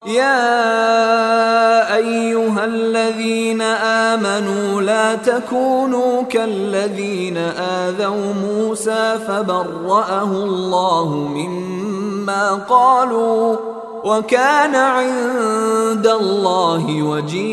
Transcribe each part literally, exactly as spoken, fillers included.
يا أيها الذين آمنوا لا تكونوا كالذين آذوا موسى فبرأه الله مما قالوا وكان عند الله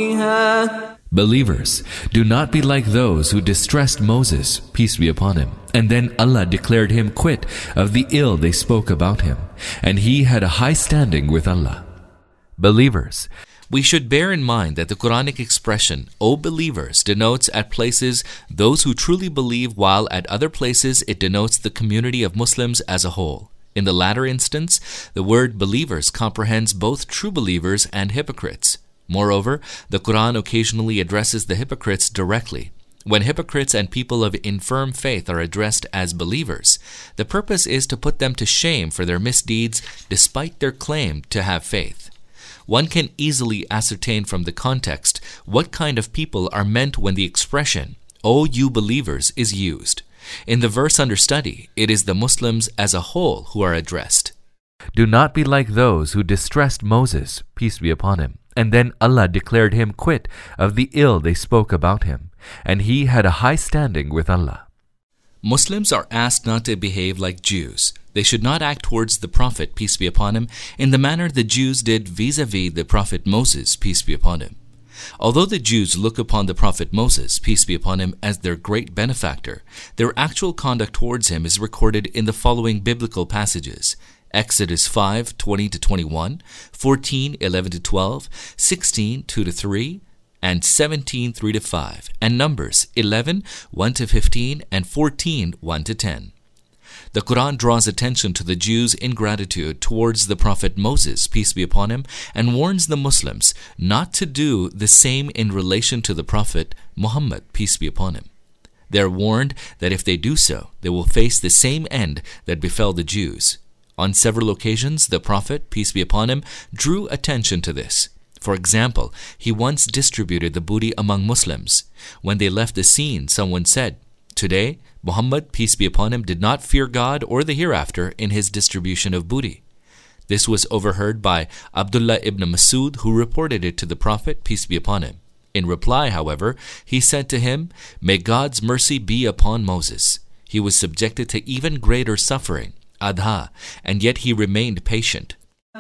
وجيها. Believers, do not be like those who distressed Moses, peace be upon him, and then Allah declared him quit of the ill they spoke about him, and he had a high standing with Allah. Believers, we should bear in mind that the Quranic expression, O believers, denotes at places those who truly believe, while at other places it denotes the community of Muslims as a whole. In the latter instance, the word believers comprehends both true believers and hypocrites. Moreover, the Quran occasionally addresses the hypocrites directly. When hypocrites and people of infirm faith are addressed as believers, the purpose is to put them to shame for their misdeeds despite their claim to have faith. One can easily ascertain from the context what kind of people are meant when the expression, O you believers, is used. In the verse under study, it is the Muslims as a whole who are addressed. Do not be like those who distressed Moses, peace be upon him, and then Allah declared him quit of the ill they spoke about him, and he had a high standing with Allah. Muslims are asked not to behave like Jews. They should not act towards the Prophet, peace be upon him, in the manner the Jews did vis-a-vis the Prophet Moses, peace be upon him. Although the Jews look upon the Prophet Moses, peace be upon him, as their great benefactor, their actual conduct towards him is recorded in the following biblical passages: Exodus five, twenty to twenty-one, fourteen, eleven to twelve, sixteen, two to three, and seventeen, three to five, and Numbers eleven, one to fifteen, and fourteen, one to ten. The Quran draws attention to the Jews' ingratitude towards the Prophet Moses, peace be upon him, and warns the Muslims not to do the same in relation to the Prophet Muhammad, peace be upon him. They are warned that if they do so, they will face the same end that befell the Jews. On several occasions, the Prophet, peace be upon him, drew attention to this. For example, he once distributed the booty among Muslims. When they left the scene, someone said, "Today, Muhammad, peace be upon him, did not fear God or the hereafter in his distribution of booty." This was overheard by Abdullah ibn Masud, who reported it to the Prophet, peace be upon him. In reply, however, he said to him, "May God's mercy be upon Moses. He was subjected to even greater suffering, adha, and yet he remained patient."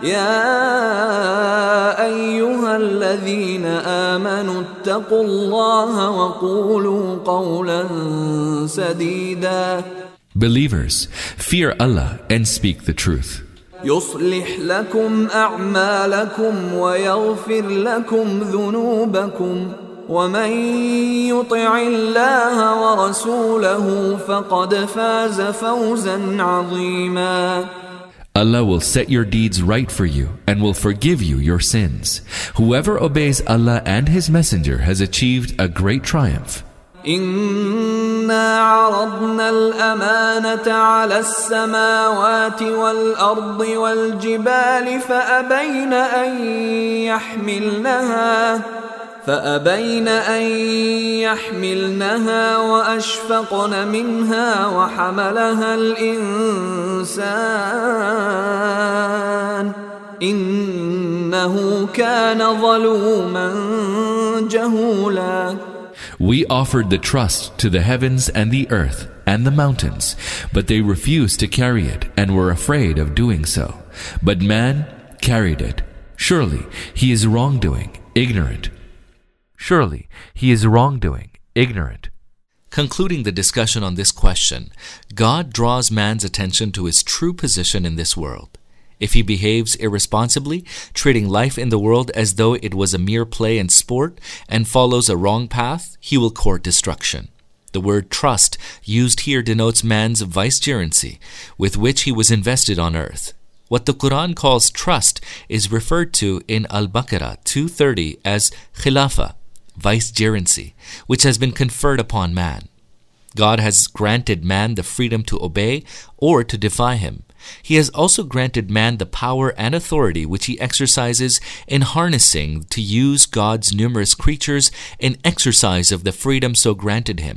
يا أيها الذين آمنوا اتقوا الله وقولوا قولا سديدا. Believers, fear Allah and speak the truth. يصلح لكم أعمالكم ويغفر لكم ذنوبكم ومن يطع الله ورسوله فقد فاز فوزا عظيما. Allah will set your deeds right for you and will forgive you your sins. Whoever obeys Allah and His Messenger has achieved a great triumph. إنا عرضنا الأمانة على السماوات والأرض والجبال فأبين أن يحملنها فأبين أن يحملنها وأشفقن منها وحملها الإنسان إنه كان ظلوما جهولا. We offered the trust to the heavens and the earth and the mountains, but they refused to carry it and were afraid of doing so. But man carried it. Surely he is wrongdoing, ignorant. Surely he is wrongdoing, ignorant. Concluding the discussion on this question, God draws man's attention to his true position in this world. If he behaves irresponsibly, treating life in the world as though it was a mere play and sport, and follows a wrong path, he will court destruction. The word trust used here denotes man's vicegerency, with which he was invested on earth. What the Quran calls trust is referred to in Al-Baqarah two thirty as khilafah, vicegerency, which has been conferred upon man. God has granted man the freedom to obey or to defy him. He has also granted man the power and authority which he exercises in harnessing to use God's numerous creatures in exercise of the freedom so granted him.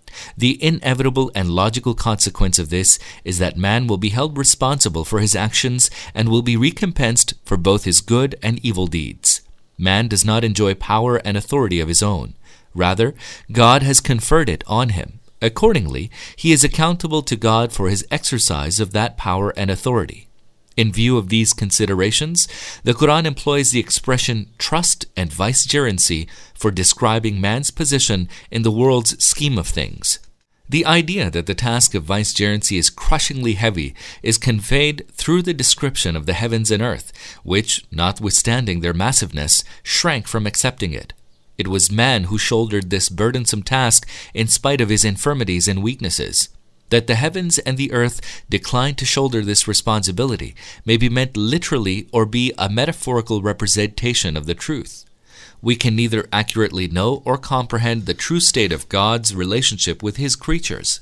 The inevitable and logical consequence of this is that man will be held responsible for his actions and will be recompensed for both his good and evil deeds. Man does not enjoy power and authority of his own. Rather, God has conferred it on him. Accordingly, he is accountable to God for his exercise of that power and authority. In view of these considerations, the Quran employs the expression trust and vicegerency for describing man's position in the world's scheme of things. The idea that the task of vicegerency is crushingly heavy is conveyed through the description of the heavens and earth, which, notwithstanding their massiveness, shrank from accepting it. It was man who shouldered this burdensome task in spite of his infirmities and weaknesses. That the heavens and the earth decline to shoulder this responsibility may be meant literally or be a metaphorical representation of the truth. We can neither accurately know or comprehend the true state of God's relationship with his creatures.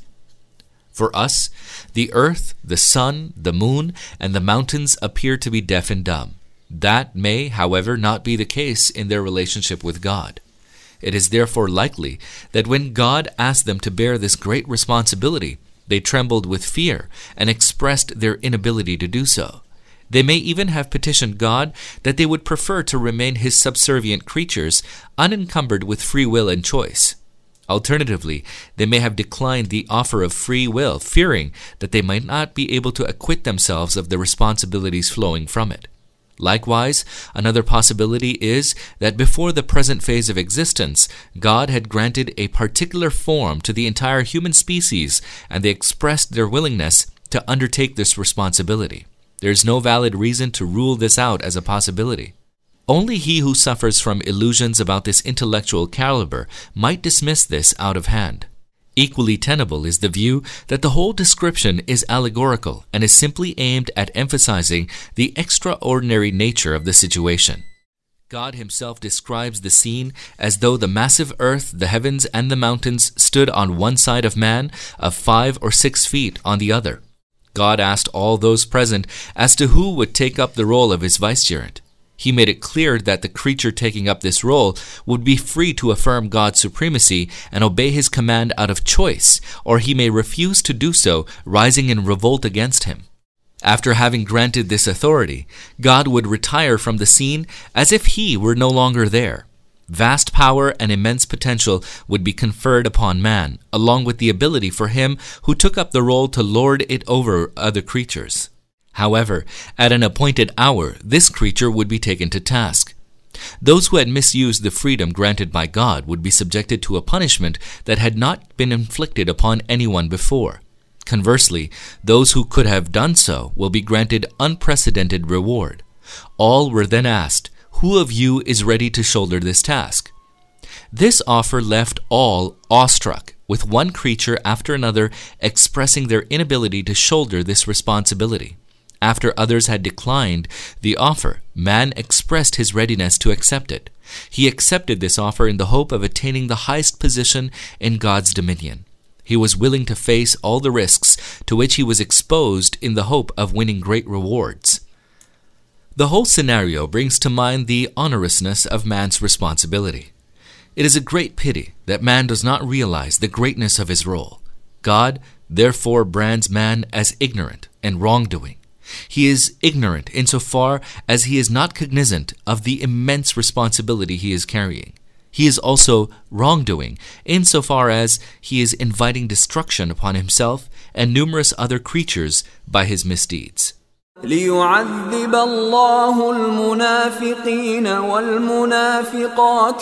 For us, the earth, the sun, the moon, and the mountains appear to be deaf and dumb. That may, however, not be the case in their relationship with God. It is therefore likely that when God asked them to bear this great responsibility, they trembled with fear and expressed their inability to do so. They may even have petitioned God that they would prefer to remain his subservient creatures, unencumbered with free will and choice. Alternatively, they may have declined the offer of free will, fearing that they might not be able to acquit themselves of the responsibilities flowing from it. Likewise, another possibility is that before the present phase of existence, God had granted a particular form to the entire human species, and they expressed their willingness to undertake this responsibility. There is no valid reason to rule this out as a possibility. Only he who suffers from illusions about this intellectual caliber might dismiss this out of hand. Equally tenable is the view that the whole description is allegorical and is simply aimed at emphasizing the extraordinary nature of the situation. God himself describes the scene as though the massive earth, the heavens, and the mountains stood on one side of man, of five or six feet on the other. God asked all those present as to who would take up the role of his vicegerent. He made it clear that the creature taking up this role would be free to affirm God's supremacy and obey his command out of choice, or he may refuse to do so, rising in revolt against him. After having granted this authority, God would retire from the scene as if he were no longer there. Vast power and immense potential would be conferred upon man, along with the ability for him who took up the role to lord it over other creatures. However, at an appointed hour, this creature would be taken to task. Those who had misused the freedom granted by God would be subjected to a punishment that had not been inflicted upon anyone before. Conversely, those who could have done so will be granted unprecedented reward. All were then asked, "Who of you is ready to shoulder this task?" This offer left all awestruck, with one creature after another expressing their inability to shoulder this responsibility. After others had declined the offer, man expressed his readiness to accept it. He accepted this offer in the hope of attaining the highest position in God's dominion. He was willing to face all the risks to which he was exposed in the hope of winning great rewards. The whole scenario brings to mind the honorousness of man's responsibility. It is a great pity that man does not realize the greatness of his role. God, therefore, brands man as ignorant and wrongdoing. He is ignorant insofar as he is not cognizant of the immense responsibility he is carrying. He is also wrongdoing insofar as he is inviting destruction upon himself and numerous other creatures by his misdeeds. ليعذب الله المنافقين والمنافقات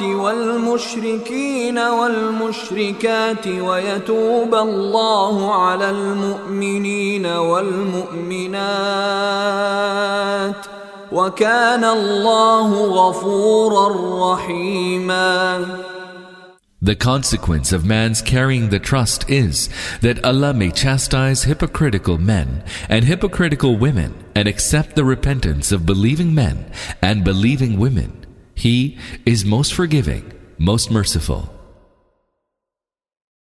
والمشركين والمشركات ويتوب الله على المؤمنين والمؤمنات وكان الله غفورا رحيما. The consequence of man's carrying the trust is that Allah may chastise hypocritical men and hypocritical women and accept the repentance of believing men and believing women. He is most forgiving, most merciful.